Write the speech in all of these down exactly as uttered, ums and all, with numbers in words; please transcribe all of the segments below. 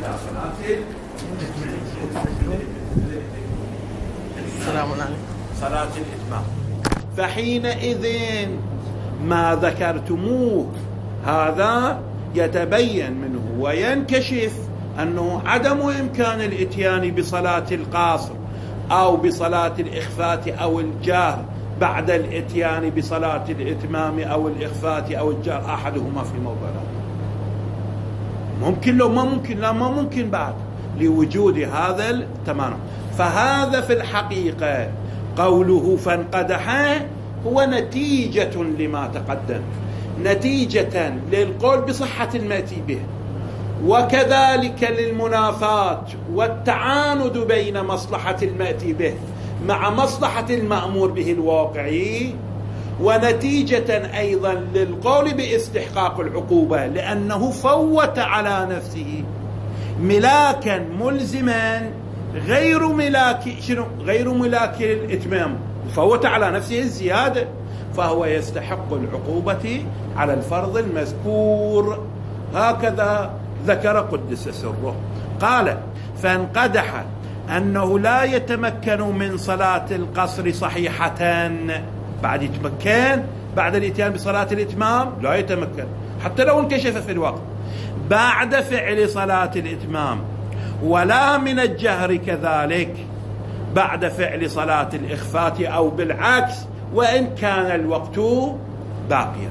إلى صلاة السلام عليكم صلاة الإتمام. فحينئذ ما ذكرتموه هذا يتبين منه وينكشف أنه عدم إمكان الإتيان بصلاة القاصر أو بصلاة الإخفات أو الجهر بعد الإتيان بصلاة الإتمام أو الإخفات أو الجهر، أحدهما في موضع ممكن، لو ما ممكن لا ما ممكن بعد لوجود هذا التمانع. فهذا في الحقيقة قوله فانقدح هو نتيجة لما تقدم، نتيجة للقول بصحة المأتي به، وكذلك للمنافاة والتعاند بين مصلحة المأتي به مع مصلحة المأمور به الواقعي، ونتيجة أيضا للقول باستحقاق العقوبة لأنه فوت على نفسه ملاكا ملزما غير ملاك شنو غير ملاك الإتمام، فوت على نفسه الزيادة، فهو يستحق العقوبة على الفرض المذكور. هكذا ذكر قدس سره. قال فانقدح أنه لا يتمكن من صلاة القصر صحيحة، بعد يتمكن بعد الاتيان بصلاة الإتمام لا يتمكن حتى لو انكشف في الوقت بعد فعل صلاة الإتمام، ولا من الجهر كذلك بعد فعل صلاة الإخفات أو بالعكس وإن كان الوقت باقيا.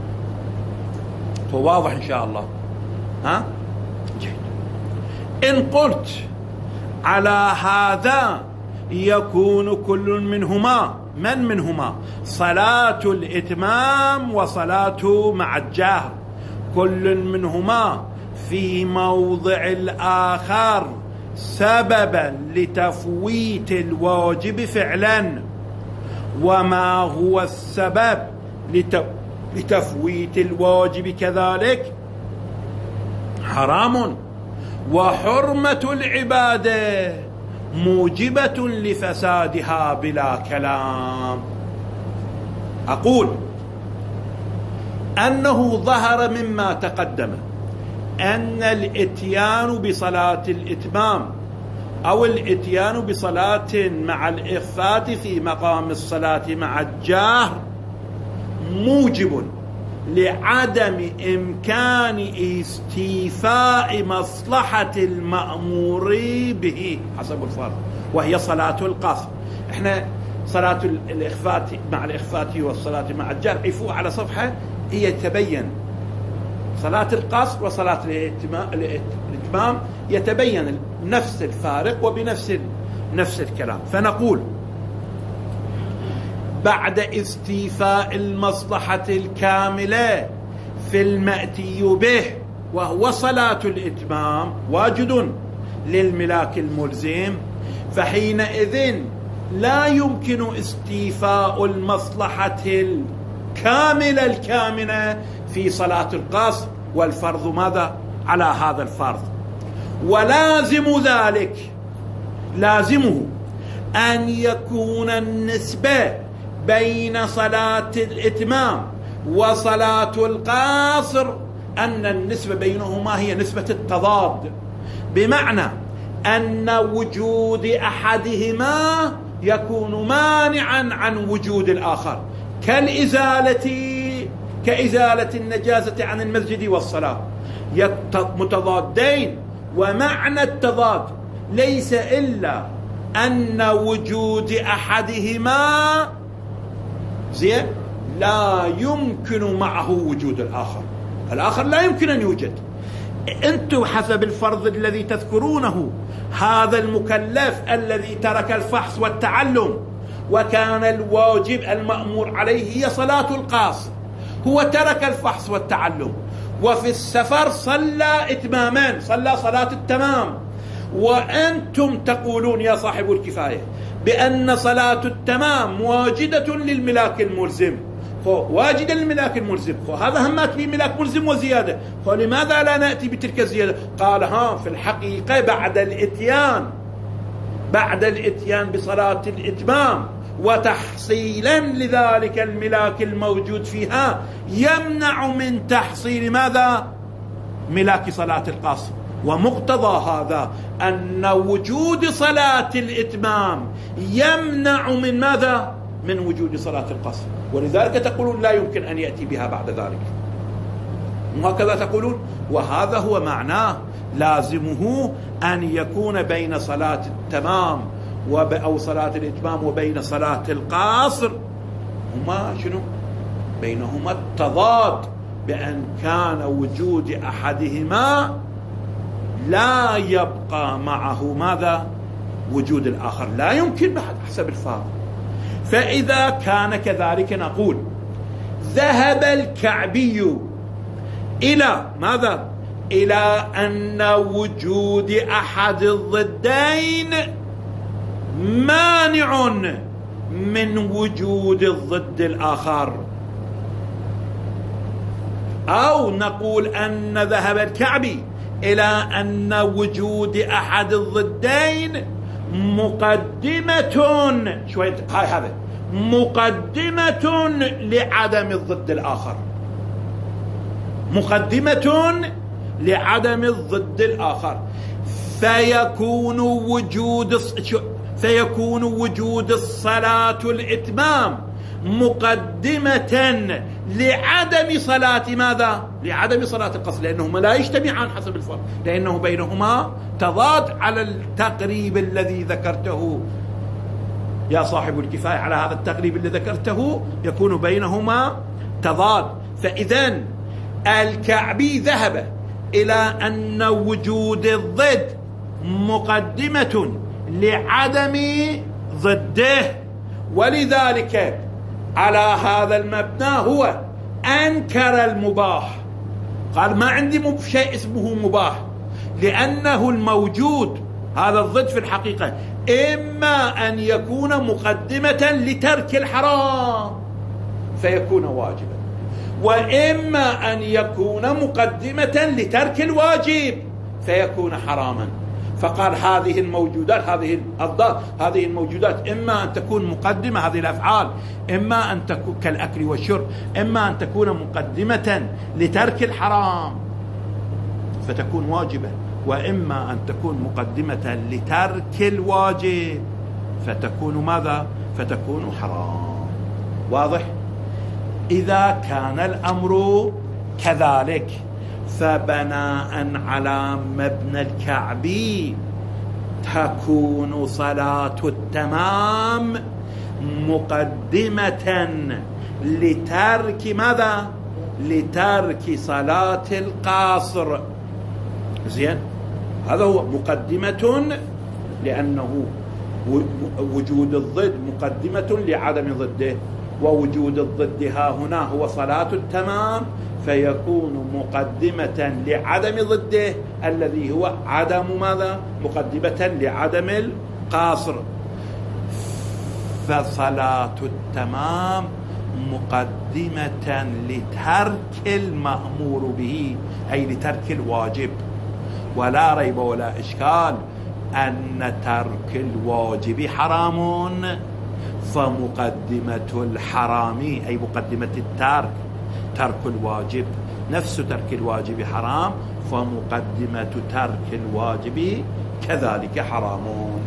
هو واضح إن شاء الله؟ ها؟ جيد. إن قلت على هذا يكون كل منهما من منهما صلاة الإتمام وصلاة مع الجهر كل منهما في موضع الآخر سببا لتفويت الواجب فعلا، وما هو السبب لتفويت الواجب كذلك حرام، وحرمة العبادة موجبة لفسادها بلا كلام. أقول أنه ظهر مما تقدم أن الإتيان بصلاة الإتمام أو الإتيان بصلاة مع الإخفات في مقام الصلاة مع الجهر موجب لعدم إمكان استيفاء مصلحة المأمور به حسب الفرض، وهي صلاة القصر. احنا صلاة الإخفات مع الإخفات والصلاة مع الجهر عفوا على صفحة هي تبين صلاة القصر وصلاة الإتمام يتبين نفس الفارق وبنفس نفس الكلام. فنقول بعد استيفاء المصلحة الكاملة في المأتي به وهو صلاة الإتمام واجد للملاك الملزم، فحينئذ لا يمكن استيفاء المصلحة الكاملة الكامنة في صلاة القصر، والفرض ماذا على هذا الفرض؟ ولازم ذلك لازمه أن يكون النسبة بين صلاة الإتمام وصلاة القاصر أن النسبة بينهما هي نسبة التضاد، بمعنى أن وجود أحدهما يكون مانعا عن وجود الآخر، كالإزالة كإزالة النجاسة عن المسجد والصلاة، متضادين. ومعنى التضاد ليس إلا أن وجود أحدهما زين لا يمكن معه وجود الآخر، الآخر لا يمكن أن يوجد. أنتم حسب الفرض الذي تذكرونه هذا المكلف الذي ترك الفحص والتعلم وكان الواجب المأمور عليه هي صلاة القاصر، هو ترك الفحص والتعلم وفي السفر صلى إتماما، صلى صلاة التمام، وأنتم تقولون يا صاحب الكفاية بأن صلاة التمام واجدة للملاك الملزم، واجدة للملاك الملزم، هذا همات به ملاك ملزم وزيادة، فلماذا لا نأتي بتلك الزيادة؟ قال ها في الحقيقة بعد الإتيان بعد الإتيان بصلاة الإتمام وتحصيلا لذلك الملاك الموجود فيها يمنع من تحصيل ماذا؟ ملاك صلاة القصر، ومقتضى هذا أن وجود صلاة الإتمام يمنع من ماذا؟ من وجود صلاة القصر، ولذلك تقولون لا يمكن أن يأتي بها بعد ذلك، وهكذا تقولون. وهذا هو معناه، لازمه أن يكون بين صلاة التمام أو صلاة الإتمام وبين صلاة القصر هما شنو؟ بينهما التضاد، بأن كان وجود أحدهما لا يبقى معه ماذا؟ وجود الآخر، لا يمكن بحد حسب الفاظ. فإذا كان كذلك نقول ذهب الكعبي إلى ماذا؟ إلى أن وجود أحد الضدين مانع من وجود الضد الآخر، أو نقول أن ذهب الكعبي إلى أن وجود أحد الضدين مقدمة شوية هاي هذا مقدمة لعدم الضد الآخر، مقدمة لعدم الضد الآخر، فيكون وجود فيكون وجود الصلاة الإتمام مقدمة لعدم صلاة ماذا؟ لعدم صلاة القصر، لأنهما لا يجتمعان حسب الفرق، لأنه بينهما تضاد على التقريب الذي ذكرته يا صاحب الكفاية. على هذا التقريب الذي ذكرته يكون بينهما تضاد. فإذن الكعبي ذهب إلى أن وجود الضد مقدمة لعدم ضده، ولذلك على هذا المبنى هو أنكر المباح، قال ما عندي شيء اسمه مباح، لأنه الموجود هذا الضد في الحقيقة إما أن يكون مقدمة لترك الحرام فيكون واجبا، وإما أن يكون مقدمة لترك الواجب فيكون حراما. فقال هذه الموجودات، هذه الأضداد، هذه الموجودات إما أن تكون مقدمة، هذه الأفعال إما أن تكون كالأكل والشرب، إما أن تكون مقدمة لترك الحرام فتكون واجبة، وإما أن تكون مقدمة لترك الواجب فتكون ماذا؟ فتكون حرام. واضح؟ إذا كان الأمر كذلك فبناء على مبنى الكعبي تكون صلاة التمام مقدمة لترك ماذا؟ لترك صلاة القاصر. زين، هذا هو مقدمة، لأنه وجود الضد مقدمة لعدم ضده، ووجود الضد ها هنا هو صلاة التمام، فيكون مقدمة لعدم ضده الذي هو عدم ماذا؟ مقدمة لعدم القاصر. فصلاة التمام مقدمة لترك المأمور به، أي لترك الواجب، ولا ريب ولا إشكال أن ترك الواجب حرام، فمقدمة الحرام أي مقدمة الترك ترك الواجب نفس ترك الواجب حرام، فمقدمة ترك الواجب كذلك حرام.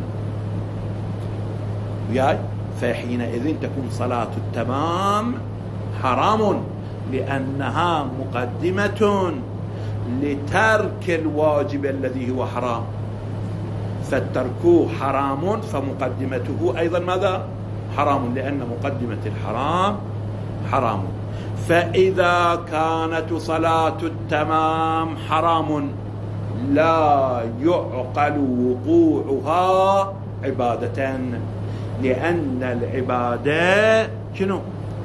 وياي؟ فحينئذ تكون صلاة التمام حرام لأنها مقدمة لترك الواجب الذي هو حرام، فالترك حرام فمقدمته أيضا ماذا؟ حرام، لأن مقدمة الحرام حرام. فإذا كانت صلاة التمام حرام لا يعقل وقوعها عبادة، لأن العبادة شنو؟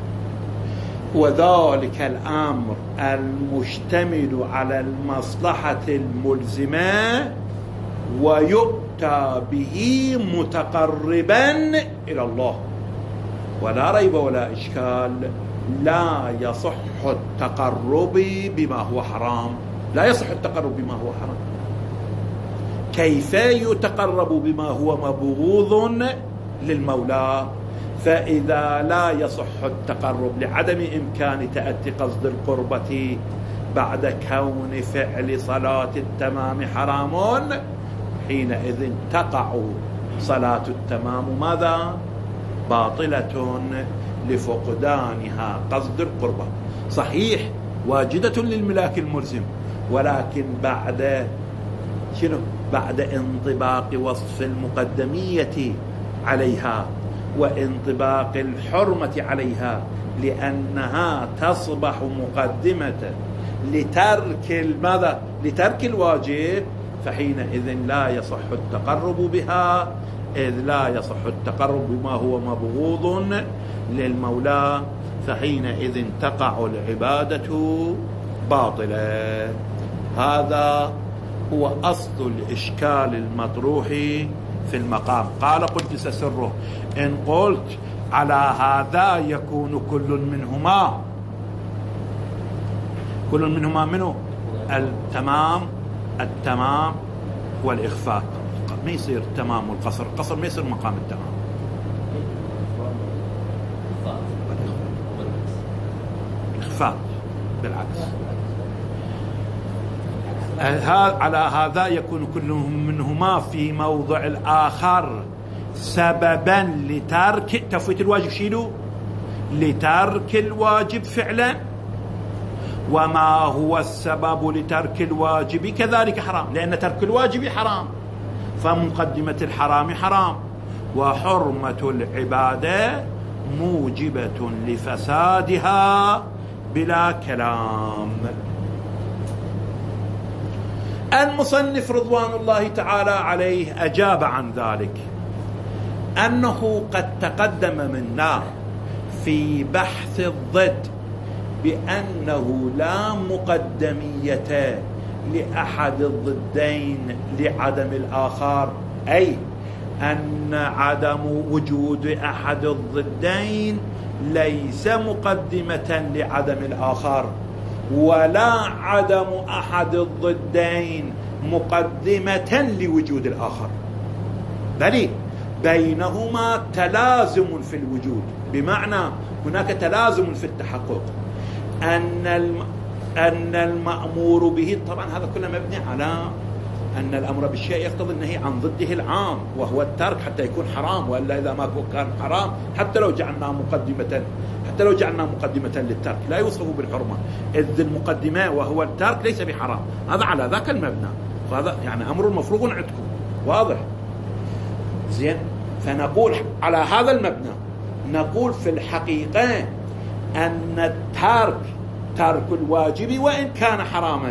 وذلك الأمر المشتمل على المصلحة الملزمة ويؤتى به متقربا إلى الله. ولا ريب ولا إشكال لا يصح التقرب بما هو حرام، لا يصح التقرب بما هو حرام. كيف يتقرب بما هو مبغوض للمولى؟ فإذا لا يصح التقرب لعدم إمكان تأتي قصد القربة بعد كون فعل صلاة التمام حرام حينئذ تقع صلاة التمام ماذا؟ باطلة لفقدانها قصد القربة. صحيح واجدة للملاك الملزم، ولكن بعد شنو؟ بعد انطباق وصف المقدمية عليها وانطباق الحرمة عليها، لأنها تصبح مقدمة لترك ماذا؟ لترك الواجب، فحينئذ لا يصح التقرب بها، إذ لا يصح التقرب بما هو مبغوض للمولى، فحينئذ تقع العبادة باطلة. هذا هو أصل الإشكال المطروح في المقام. قال قدس سره: إن قلت على هذا يكون كل منهما، كل منهما منه التمام التمام والإخفاء، ما يصير التمام والقصر، القصر ما يصير مقام التمام. الإخفاء بالعكس. على هذا يكون كل منهما في موضع الآخر سببا لترك تفويت الواجب، شيلوا لترك الواجب فعلا، وما هو السبب لترك الواجب كذلك حرام، لأن ترك الواجب حرام، فمقدمة الحرام حرام، وحرمة العبادة موجبة لفسادها بلا كلام. المصنف رضوان الله تعالى عليه أجاب عن ذلك أنه قد تقدم منا في بحث الضد بأنه لا مقدمية لأحد الضدين لعدم الآخر، أي أن عدم وجود أحد الضدين ليس مقدمة لعدم الآخر، ولا عدم أحد الضدين مقدمة لوجود الآخر، بل بينهما تلازم في الوجود، بمعنى هناك تلازم في التحقق. أن الم... أن المأمور به، طبعا هذا كله مبني على أن الأمر بالشيء يقتضي النهي عن ضده العام وهو الترك حتى يكون حرام، وإلا إذا ما كان حرام حتى لو جعلناه مقدمة حتى لو جعلناه مقدمة للترك لا يوصف بالحرمة، إذ المقدمة وهو الترك ليس بحرام. هذا على ذاك المبنى، وهذا يعني أمر مفروغ عندكم واضح زين. فنقول على هذا المبنى نقول في الحقيقة أن الترك ترك الواجب وإن كان حراما،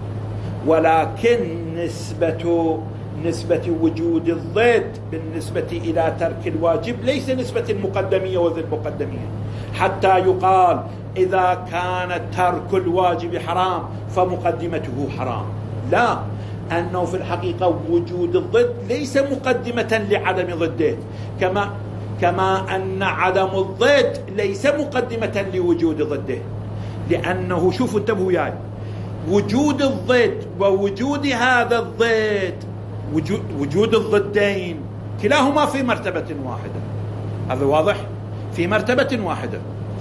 ولكن نسبة نسبة وجود الضد بالنسبة إلى ترك الواجب ليس نسبة المقدمية وذي المقدمية، حتى يقال إذا كان ترك الواجب حرام فمقدمته حرام. لا، أنه في الحقيقة وجود الضد ليس مقدمة لعدم ضده، كما كما أن عدم الضد ليس مقدمة لوجود ضده، لأنه شوفوا انتبهوا وياي، وجود الضد ووجود هذا الضد وجود, وجود الضدين كلاهما في مرتبة واحدة، هذا واضح، في مرتبة واحدة.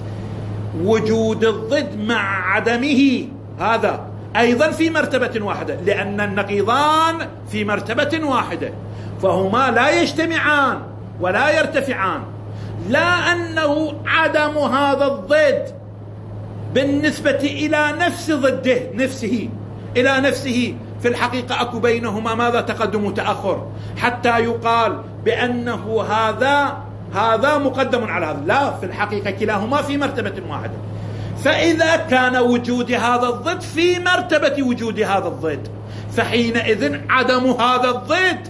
وجود الضد مع عدمه هذا أيضا في مرتبة واحدة، لأن النقيضان في مرتبة واحدة، فهما لا يجتمعان ولا يرتفعان. لا أنه عدم هذا الضد بالنسبة إلى نفس ضده نفسه إلى نفسه، في الحقيقة أكو بينهما ماذا؟ تقدم وتأخر، حتى يقال بأنه هذا هذا مقدم على هذا. لا، في الحقيقة كلاهما في مرتبة واحدة. فإذا كان وجود هذا الضد في مرتبة وجود هذا الضد، فحينئذ عدم هذا الضد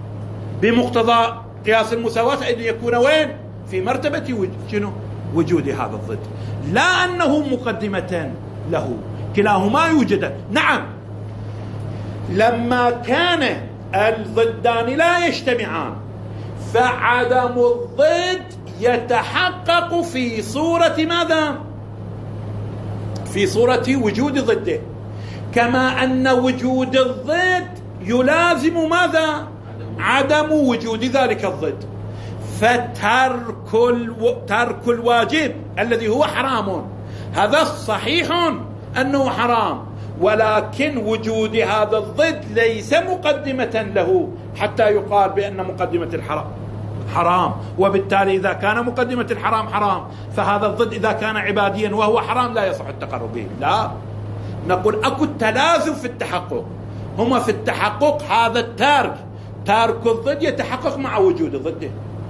بمقتضى قياس المساواة أن يكون وين؟ في مرتبة شنو؟ وجود هذا الضد، لا أنه مقدمة له، كلاهما يوجد. نعم، لما كان الضدان لا يجتمعان فعدم الضد يتحقق في صورة ماذا؟ في صورة وجود ضده، كما أن وجود الضد يلازم ماذا؟ عدم وجود ذلك الضد. فترك الو... ترك الواجب الذي هو حرام، هذا صحيح أنه حرام، ولكن وجود هذا الضد ليس مقدمة له حتى يقال بأن مقدمة الحرام حرام، وبالتالي إذا كان مقدمة الحرام حرام فهذا الضد إذا كان عباديا وهو حرام لا يصح التقرب به. لا، نقول أكو تلازم في التحقق. هما في التحقق هذا التارك تارك الضد يتحقق مع وجود ضده،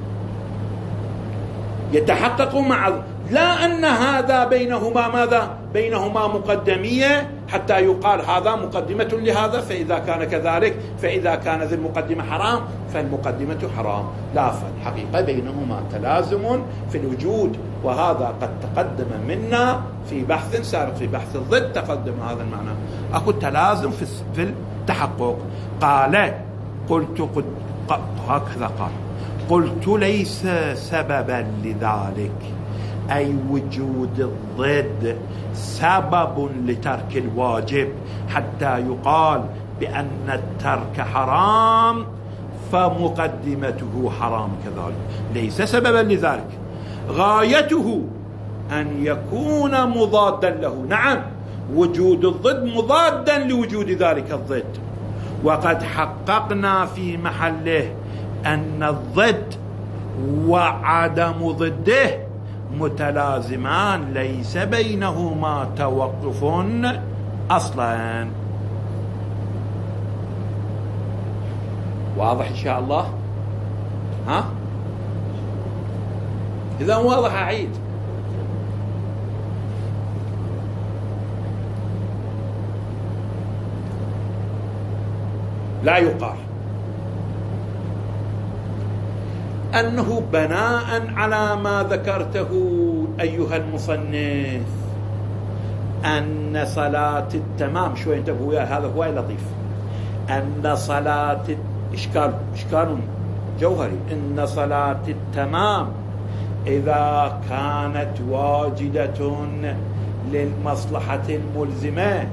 يتحقق مع، لا أن هذا بينهما ماذا؟ بينهما مقدمية حتى يقال هذا مقدمة لهذا، فإذا كان كذلك فإذا كان ذي المقدمة حرام فالمقدمة حرام. لا، فالحقيقة بينهما تلازم في الوجود، وهذا قد تقدم منا في بحث سابق، في بحث الضد تقدم هذا المعنى. أكو تلازم في التحقق. قال قلت قد هكذا قال قلت ليس سببا لذلك، أي وجود الضد سبب لترك الواجب حتى يقال بأن الترك حرام فمقدمته حرام كذلك، ليس سببا لذلك. غايته أن يكون مضادا له. نعم، وجود الضد مضادا لوجود ذلك الضد، وقد حققنا في محله أن الضد وعدم ضده متلازمان ليس بينهما توقف أصلا. واضح إن شاء الله؟ ها؟ إذا واضح أعيد. لا يقال أنه بناء على ما ذكرته أيها المصنف أن صلاة التمام، شوي انتبهوا وياه، هذا هو لطيف، أن صلاة إشكال إشكال جوهري، إن صلاة التمام إذا كانت واجدة للمصلحة الملزمة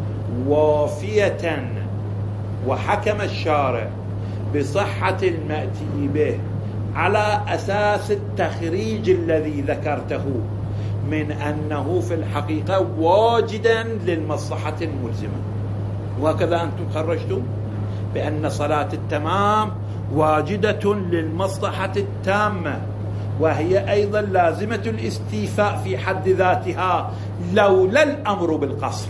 وافية وحكم الشارع بصحة المأتي به على أساس التخريج الذي ذكرته من أنه في الحقيقة واجدا للمصلحة الملزمة، وهكذا أنتم خرجتم بأن صلاة التمام واجدة للمصلحة التامة، وهي أيضا لازمة الاستيفاء في حد ذاتها لولا الأمر بالقصر.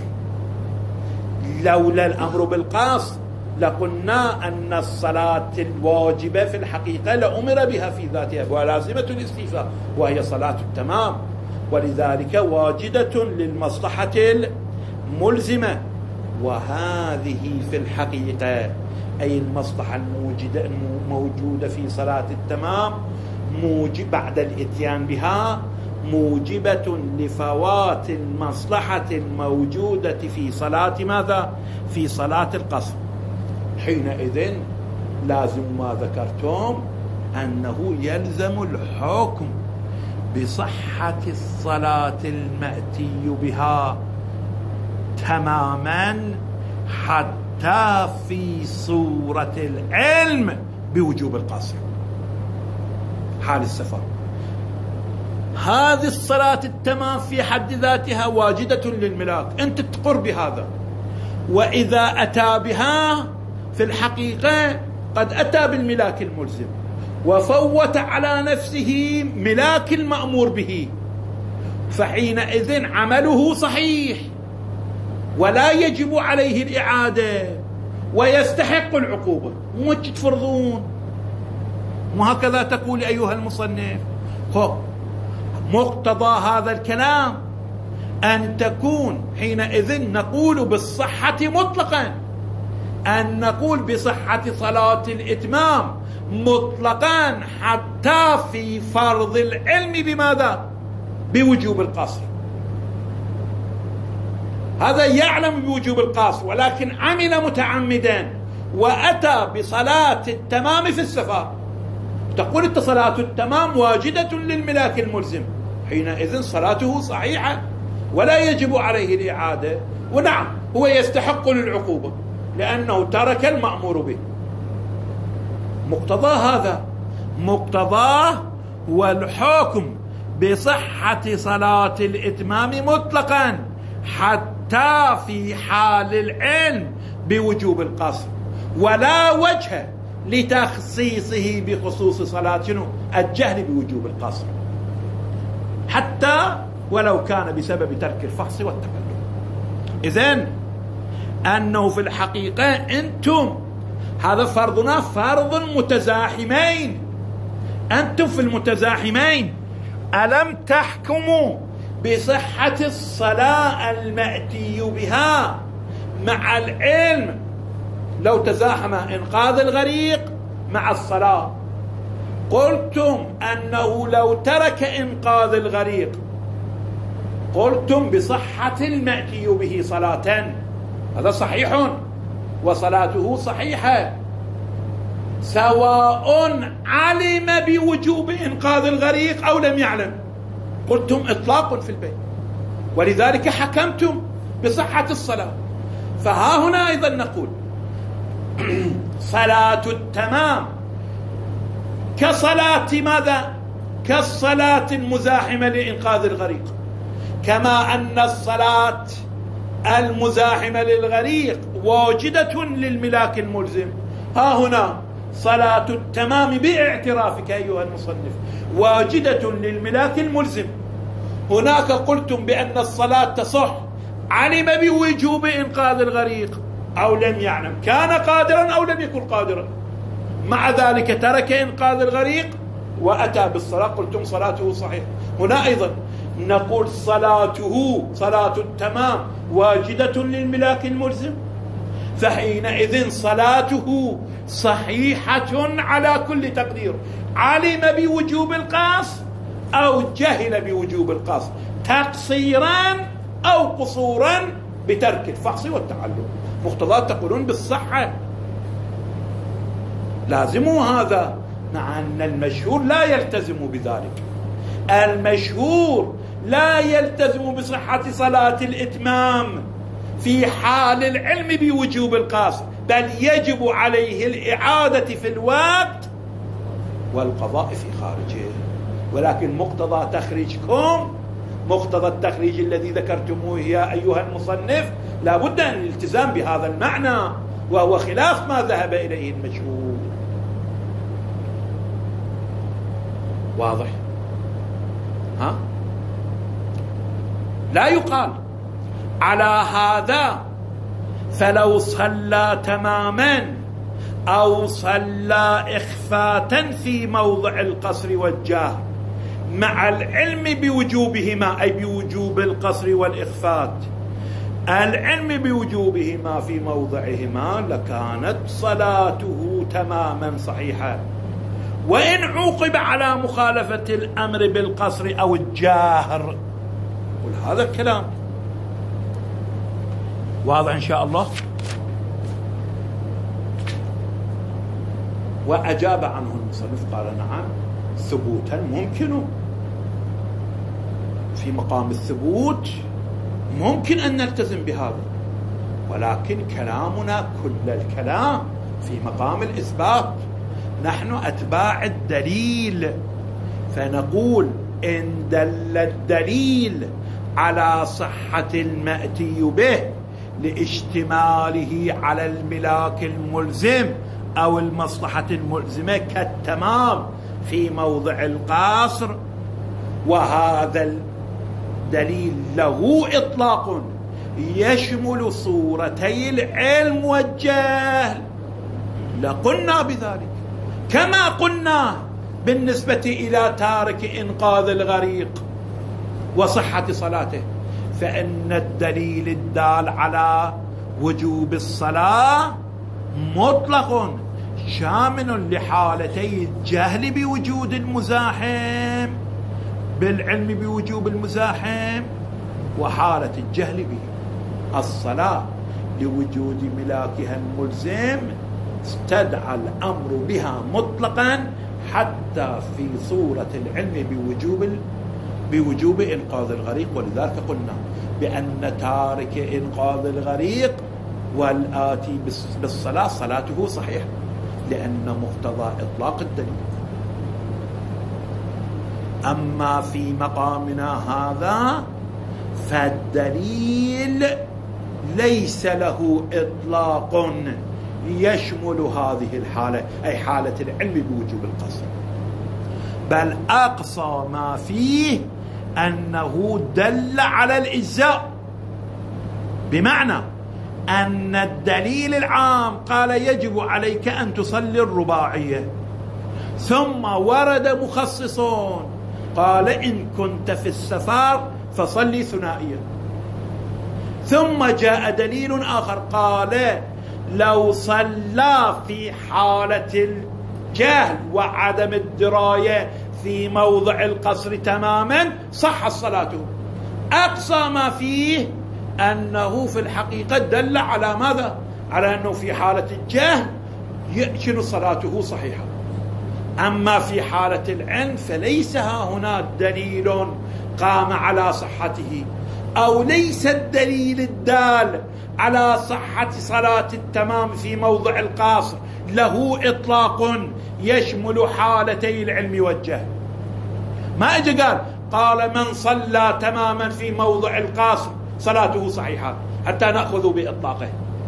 لولا الأمر بالقصر لقلنا أن الصلاة الواجبة في الحقيقة لأمر بها في ذاتها ولازمة الاستيفاء، وهي صلاة التمام، ولذلك واجدة للمصلحة الملزمة. وهذه في الحقيقة أي المصلحة الموجودة موجودة في صلاة التمام موجب بعد الإتيان بها موجبة لفوات المصلحة الموجودة في صلاة ماذا؟ في صلاة القصر. حينئذ لازم ما ذكرتم أنه يلزم الحكم بصحة الصلاة المأتي بها تماما حتى في صورة العلم بوجوب القصر حال السفر. هذه الصلاة التمام في حد ذاتها واجدة للملاك، أنت تقر بهذا، وإذا أتى بها في الحقيقة قد أتى بالملاك الملزم وفوت على نفسه ملاك المأمور به، فحينئذ عمله صحيح ولا يجب عليه الإعادة ويستحق العقوبة. مو تفرضون، وهكذا تقول أيها المصنف. مقتضى هذا الكلام أن تكون حينئذ نقول بالصحة مطلقا، أن نقول بصحة صلاة الإتمام مطلقا حتى في فرض العلم بماذا؟ بوجوب القصر. هذا يعلم بوجوب القصر ولكن عمل متعمدا وأتى بصلاة التمام في السفر، تقول انت صلاة التمام واجدة للملاك الملزم، حينئذ صلاته صحيحة ولا يجب عليه الإعادة، ونعم هو يستحق للعقوبة لأنه ترك المأمور به. مقتضى هذا مقتضاه والحكم بصحة صلاة الإتمام مطلقا حتى حتى في حال العلم بوجوب القصر، ولا وجه لتخصيصه بخصوص صلاة شنو؟ الجهل بوجوب القصر، حتى ولو كان بسبب ترك الفحص والتقلب. إذن أنه في الحقيقة أنتم هذا فرضنا فرض متزاحمين، أنتم في المتزاحمين ألم تحكموا بصحة الصلاة المأتي بها مع العلم لو تزاحم إنقاذ الغريق مع الصلاة؟ قلتم أنه لو ترك إنقاذ الغريق قلتم بصحة المأتي به صلاة، هذا صحيح وصلاته صحيحة، سواء علم بوجوب إنقاذ الغريق أو لم يعلم. قلتم إطلاق في البيت، ولذلك حكمتم بصحة الصلاة. فها هنا أيضا نقول صلاة التمام كصلاة ماذا؟ كالصلاة المزاحمة لإنقاذ الغريق، كما أن الصلاة المزاحمة للغريق واجدة للملاك الملزم. ها هنا صلاة التمام باعترافك أيها المصنف واجدة للملاك الملزم. هناك قلتم بأن الصلاة تصح علم بوجوب إنقاذ الغريق أو لم يعلم، كان قادرا أو لم يكن قادرا، مع ذلك ترك إنقاذ الغريق وأتى بالصلاة، قلتم صلاته صحيح. هنا أيضا نقول صلاته صلاة التمام واجدة للملاك الملزم، فحينئذ صلاته صحيحة على كل تقدير، علم بوجوب القصر أو جهل بوجوب القصر، تقصيرا أو قصورا بترك الفحص والتعلم. مقتضى تقولون بالصحة، لازموا هذا، مع أن المشهور لا يلتزم بذلك. المشهور لا يلتزم بصحة صلاة الإتمام في حال العلم بوجوب القصر، بل يجب عليه الإعادة في الوقت والقضاء في خارجه. ولكن مقتضى تخريجكم، مقتضى التخريج الذي ذكرتموه يا أيها المصنف، لا بد أن الالتزام بهذا المعنى، وهو خلاف ما ذهب إليه المشهور. واضح؟ ها؟ لا يقال على هذا فلو صلى تماما أو صلى إخفاتا في موضع القصر والجهر مع العلم بوجوبهما، أي بوجوب القصر والإخفات، العلم بوجوبهما في موضعهما، لكانت صلاته تماما صحيحة، وإن عوقب على مخالفة الأمر بالقصر أو الجاهر. قل هذا الكلام واضح إن شاء الله. وأجاب عنه المصنف قال نعم ثبوتا ممكن، في مقام الثبوت ممكن أن نلتزم بهذا، ولكن كلامنا كل الكلام في مقام الإثبات. نحن أتباع الدليل، فنقول إن دل الدليل على صحة المأتي به لاشتماله على الملاك الملزم أو المصلحة الملزمة كالتمام في موضع القصر، وهذا الدليل له إطلاق يشمل صورتي العلم والجهل، لقلنا بذلك، كما قلنا بالنسبة إلى تارك إنقاذ الغريق وصحة صلاته، فإن الدليل الدال على وجوب الصلاة مطلق شامل لحالتي الجهل بوجود المزاحم بالعلم بوجوب المزاحم، وحالة الجهل به. الصلاة لوجود ملاكها الملزم استدعى الأمر بها مطلقا حتى في صورة العلم بوجوب بوجوب إنقاذ الغريق. ولذلك قلنا بأن تارك إنقاذ الغريق والآتي بالصلاة صلاته صحيحة، لأن مقتضى إطلاق الدليل. أما في مقامنا هذا فالدليل ليس له إطلاق يشمل هذه الحالة، أي حالة العلم بوجوب القصر، بل أقصى ما فيه أنه دل على الإجزاء، بمعنى أن الدليل العام قال يجب عليك أن تصلي الرباعية، ثم ورد مخصصون قال إن كنت في السفر فصلي ثنائية، ثم جاء دليل آخر قال لو صلى في حالة الجهل وعدم الدراية في موضع القصر تماما صح صلاته. أقصى ما فيه أنه في الحقيقة دل على ماذا؟ على أنه في حالة الجهل يأكل صلاته صحيحة. أما في حالة العلم فليس هنا دليل قام على صحته، أو ليس الدليل الدال على صحة صلاة التمام في موضع القصر له إطلاق يشمل حالتي العلم والجهل. ما اجى قال قال من صلى تماما في موضع القصر صلاته صحيحة حتى نأخذ بإطلاقه.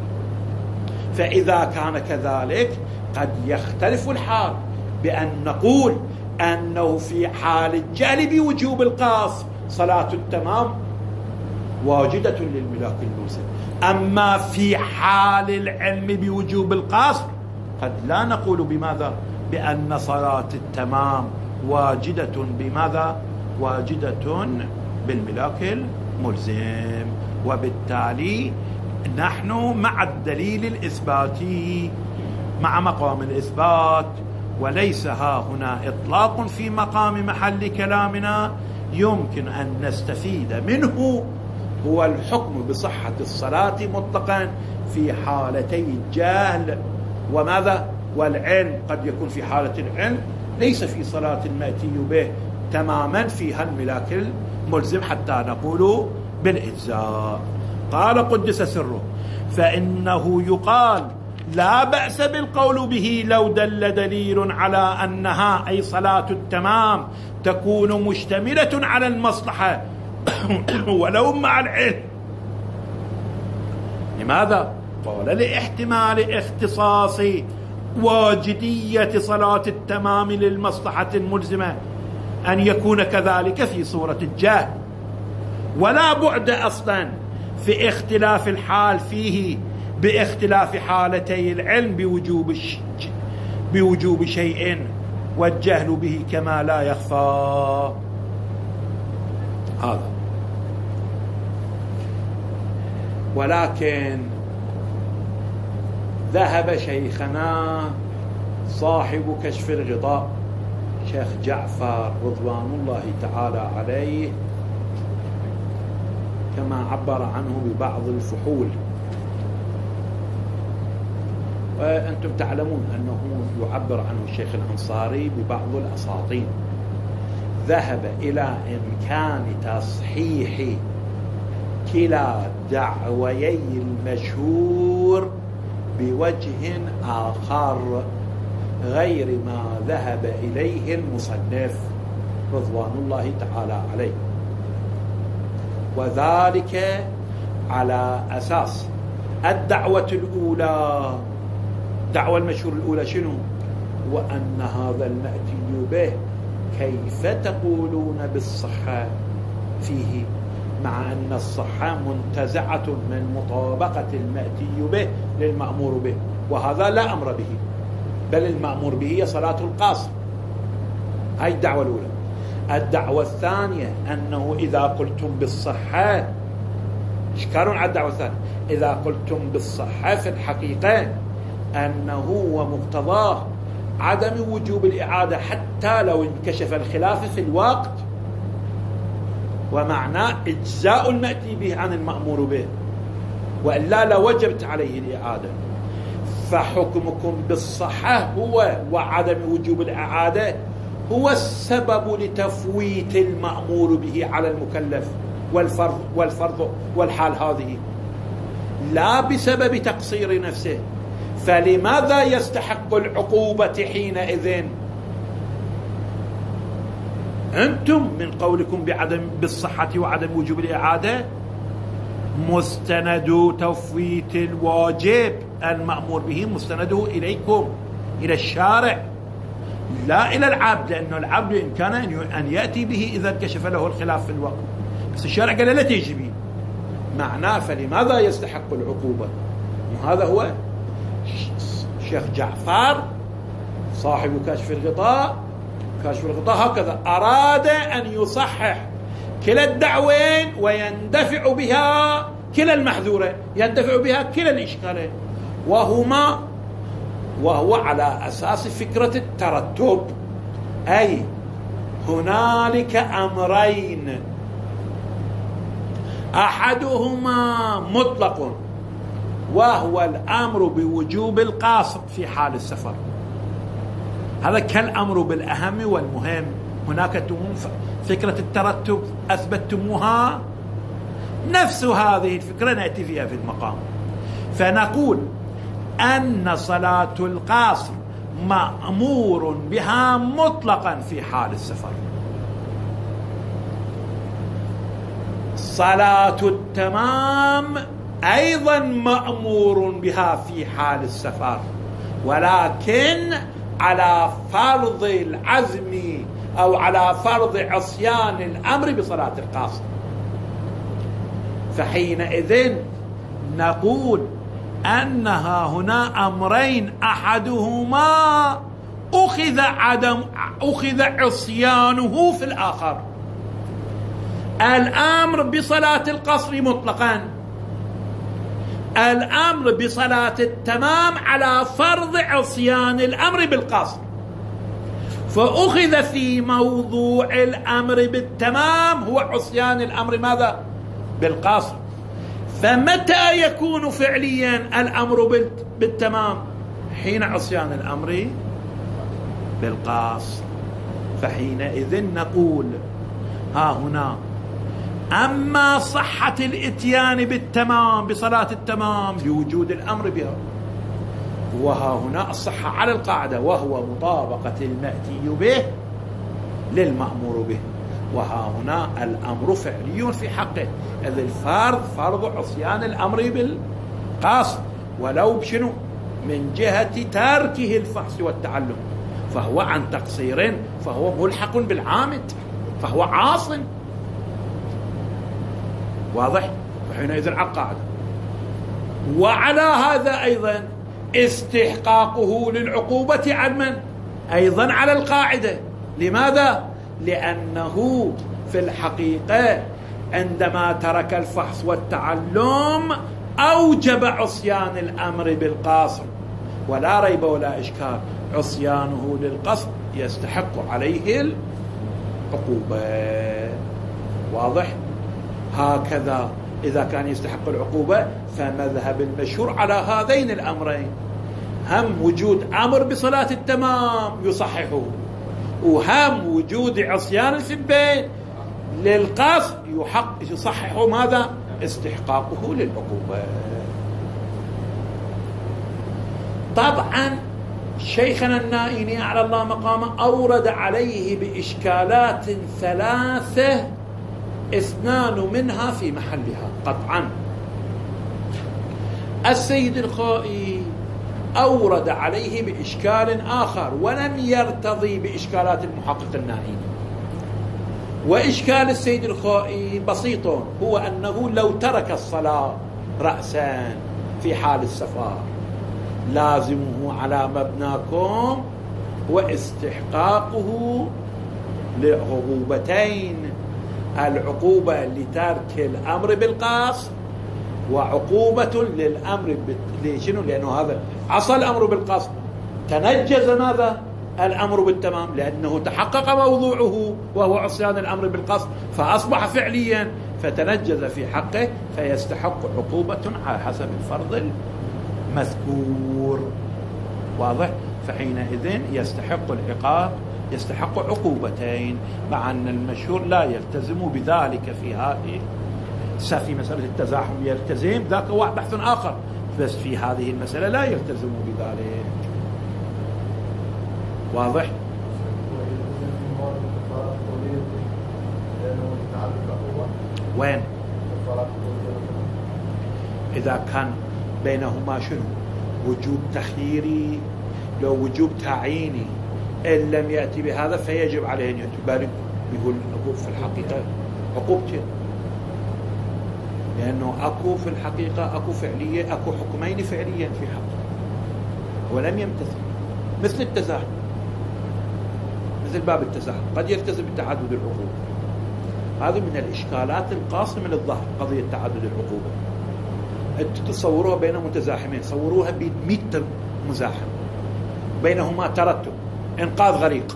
فإذا كان كذلك قد يختلف الحال بأن نقول أنه في حال الجهل بوجوب القصر صلاة التمام واجدة للملاك الموسم، أما في حال العلم بوجوب القصر قد لا نقول بماذا؟ بأن صلاة التمام واجدة بماذا؟ واجدة بالملاك الملزم. وبالتالي نحن مع الدليل الإثباتي، مع مقام الإثبات، وليس ها هنا إطلاق في مقام محل كلامنا يمكن أن نستفيد منه هو الحكم بصحة الصلاة مطلقا في حالتي الجهل وماذا؟ والعلم. قد يكون في حالة العلم ليس في صلاة المأتي به تماما فيها الملاك الملزم حتى نقول بالإجزاء. قال قدس سره فإنه يقال لا بأس بالقول به لو دل دليل على أنها أي صلاة التمام تكون مشتملة على المصلحة ولو مع العلم. لماذا؟ قال لاحتمال اختصاص واجدية صلاة التمام للمصلحة الملزمة أن يكون كذلك في صورة الجهل، ولا بعد أصلا في اختلاف الحال فيه باختلاف حالتي العلم بوجوب بوجوب شيء والجهل به كما لا يخفى. هذا ولكن ذهب شيخنا صاحب كشف الغطاء شيخ جعفر رضوان الله تعالى عليه كما عبر عنه ببعض الفحول، وأنتم تعلمون أنه يعبر عنه الشيخ الأنصاري ببعض الأساطين. ذهب إلى إمكان تصحيح كلا دعويي المشهور بوجه آخر غير ما ذهب إليه المصنف رضوان الله تعالى عليه، وذلك على أساس الدعوة الأولى. الدعوة المشهور الأولى شنو؟ وأن هذا المأتي به كيف تقولون بالصحة فيه، مع أن الصحة منتزعة من مطابقة المأتي به للمأمور به، وهذا لا أمر به، بل المأمور به هي صلاة القاصر. هاي الدعوة الأولى. الدعوة الثانية أنه إذا قلتم بالصحة، إشكالون على الدعوة الثانية، إذا قلتم بالصحة في الحقيقة أنه ومقتضاه عدم وجوب الإعادة حتى لو انكشف الخلاف في الوقت، ومعناه إجزاء المأتي به عن المأمور به، وإلا لوجبت عليه الإعادة. فحكمكم بالصحة هو وعدم وجوب الإعادة هو السبب لتفويت المأمور به على المكلف والفرض والفرض والحال هذه، لا بسبب تقصير نفسه. فلماذا يستحق العقوبة حينئذ؟ أنتم من قولكم بعدم بالصحة وعدم وجوب الإعادة مستند تفويت الواجب المأمور به مستنده إليكم، إلى الشارع، لا إلى العبد، لأنه العبد إن كان أن يأتي به إذا انكشف له الخلاف في الوقت، بس الشارع قال لا تيجي به معناه. فلماذا يستحق العقوبة؟ وهذا هو شيخ جعفر صاحب كشف الغطاء. كشف الغطاء هكذا أراد أن يصحح كلا الدعوين ويندفع بها كلا المحذورين، يندفع بها كلا الإشكالين، وهما وهو على أساس فكرة الترتب، أي هنالك أمرين أحدهما مطلق وهو الأمر بوجوب القاصر في حال السفر، هذا كالأمر بالأهم والمهم. هناك فكرة الترتب أثبتتموها، نفس هذه الفكرة نأتي فيها في المقام، فنقول أن صلاة القاصر مأمور بها مطلقا في حال السفر. صلاة التمام أيضا مأمور بها في حال السفر، ولكن على فرض العزم أو على فرض عصيان الأمر بصلاة القاصر. فحينئذ نقول أنها هنا أمرين أحدهما أخذ عدم أخذ عصيانه في الآخر. الأمر بصلاة القصر مطلقا، الأمر بصلاة التمام على فرض عصيان الأمر بالقصر، فأخذ في موضوع الأمر بالتمام هو عصيان الأمر ماذا؟ بالقصر. فمتى يكون فعليا الأمر بالتمام؟ حين عصيان الأمر بالقصر. فحينئذ نقول ها هنا أما صحة الإتيان بالتمام بصلاة التمام لوجود الأمر بها، وها هنا الصحة على القاعدة، وهو مطابقة المأتي به للمأمور به، وها هنا الأمر فعلي في حقه، إذ الفرض فرض عصيان الأمر بالقصر، ولو بشنو؟ من جهة تركه الفحص والتعلم، فهو عن تقصير، فهو ملحق بالعامد، فهو عاص. واضح؟ فحينئذ على القاعدة. وعلى هذا أيضا استحقاقه للعقوبة عن من؟ أيضا على القاعدة. لماذا؟ لأنه في الحقيقة عندما ترك الفحص والتعلم أوجب عصيان الأمر بالقصر، ولا ريب ولا إشكال عصيانه للقصر يستحق عليه العقوبة. واضح؟ هكذا إذا كان يستحق العقوبة فمذهب المشهور على هذين الأمرين، هم وجود أمر بصلاة التمام يصححه، وهم وجود عصيان في البيت للقصر يحق يصحح ماذا؟ استحقاقه للعقوبة. طبعا شيخنا النائيني على الله مقامه أورد عليه بإشكالات ثلاثة، اثنان منها في محلها قطعا. السيد الخائي أورد عليه بإشكال آخر ولم يرتضي بإشكالات المحقق النائيني. وإشكال السيد الخائي بسيط، هو أنه لو ترك الصلاة رأسا في حال السفر لازمه على مبناكم واستحقاقه لعقوبتين: العقوبة لترك الأمر بالقصر، وعقوبة للأمر لشنو؟ لأنه هذا عصى الأمر بالقصر، تنجز ماذا؟ الأمر بالتمام، لأنه تحقق موضوعه وهو عصيان الأمر بالقصر، فأصبح فعليا، فتنجز في حقه، فيستحق عقوبة على حسب الفرض المذكور. واضح؟ فحينئذ يستحق العقاب، يستحق عقوبتين، مع أن المشهور لا يلتزم بذلك في هذه في مسألة التزاحم يلتزم، ذاك هو بحث آخر، بس في هذه المسألة لا يلتزم بذلك. واضح؟ وين؟ إذا كان بينهما شنو وجوب تخييري لو وجوب تعييني إن لم يأتي بهذا فيجب عليه أن يأتي. بالك يقول أكو في الحقيقة عقوبتين، لأنه أكو في الحقيقة أكو فعلية، أكو حكمين فعليا في حقه ولم يمتثل، مثل التزاحم، مثل باب التزاحم قد يلتزم بتعدد العقوبة. هذه من الإشكالات القاصمة للظهر قضية تعدد العقوبة. أنتم تصوروها بين متزاحمين، صوروها بمئة مزاحم بينهما ترتب، إنقاذ غريق،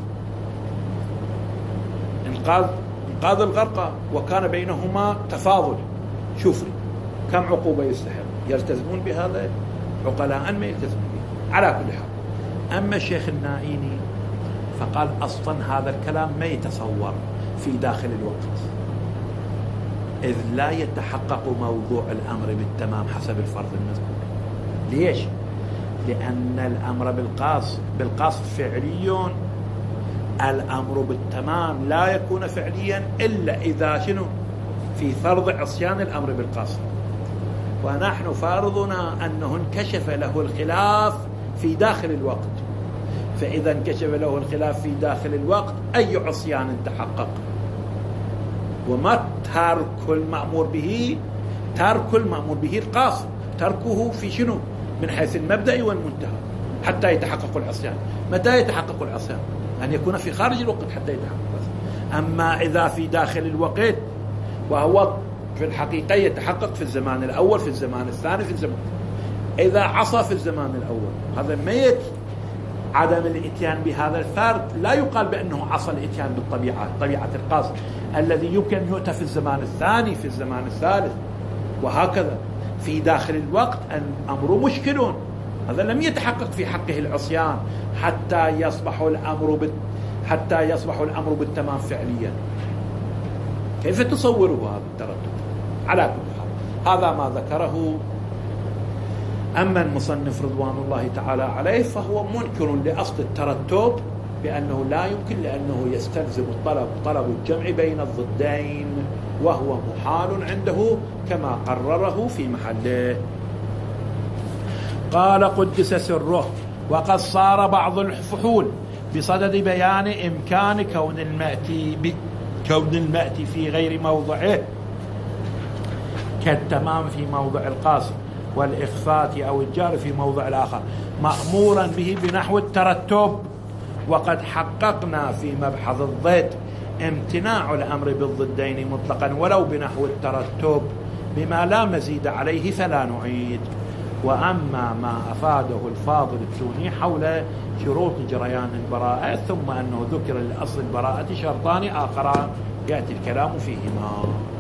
إنقاذ إنقاذ الغرقى، وكان بينهما تفاضل. شوف كم عقوبة يستحق، يلتزمون بهذا عقلاء ما يلتزمون به. على كل حال، أما الشيخ النائيني فقال أصلا هذا الكلام ما يتصور في داخل الوقت، إذ لا يتحقق موضوع الأمر بالتمام حسب الفرض المذكور. ليش؟ لأن الأمر بالقاص بالقاص فعلي، الأمر بالتمام لا يكون فعليا إلا إذا شنو في فرض عصيان الأمر بالقاص. ونحن فارضنا أنه انكشف له الخلاف في داخل الوقت، فإذا انكشف له الخلاف في داخل الوقت أي عصيان تحقق؟ وما ترك المأمور به، ترك المأمور به القاص، تركه في شنو من حيث المبدأ والمنتهى حتى يتحقق العصيان. متى يتحقق العصيان؟ أن يكون في خارج الوقت حتى يتحقق العصيان. أما إذا في داخل الوقت وهو في الحقيقة يتحقق في الزمان الأول، في الزمان الثاني، في الزمان إذا عصى في الزمان الأول، هذا ميت. عدم الاتيان بهذا الفرد لا يقال بأنه عصى الاتيان بالطبيعة، طبيعة القاصد الذي يمكن أن يؤتى في الزمان الثاني، في الزمان الثالث، وهكذا. في داخل الوقت الأمر مشكل، هذا لم يتحقق في حقه العصيان حتى يصبح الأمر بال... حتى يصبح الأمر بالتمام فعليا. كيف تصوره هذا التردد؟ على كل حال هذا ما ذكره. أما المصنف رضوان الله تعالى عليه فهو منكر لأصل الترتب بأنه لا يمكن، لأنه يستلزم الطلب طلب الجمع بين الضدين، وهو محال عنده كما قرره في محله. قال قدس سره: وقد صار بعض الفحول بصدد بيان إمكان كون المأتي كون المأتي في غير موضعه كالتمام في موضع القاصر، والإخفات أو الجار في موضع الآخر، مأمورا به بنحو الترتب. وقد حققنا في مبحث الضد امتناع الأمر بالضدين مطلقا ولو بنحو الترتب بما لا مزيد عليه فلا نعيد. وأما ما أفاده الفاضل التوني حول شروط جريان البراءة، ثم أنه ذكر لأصل البراءة شرطان آخران يأتي الكلام فيهما.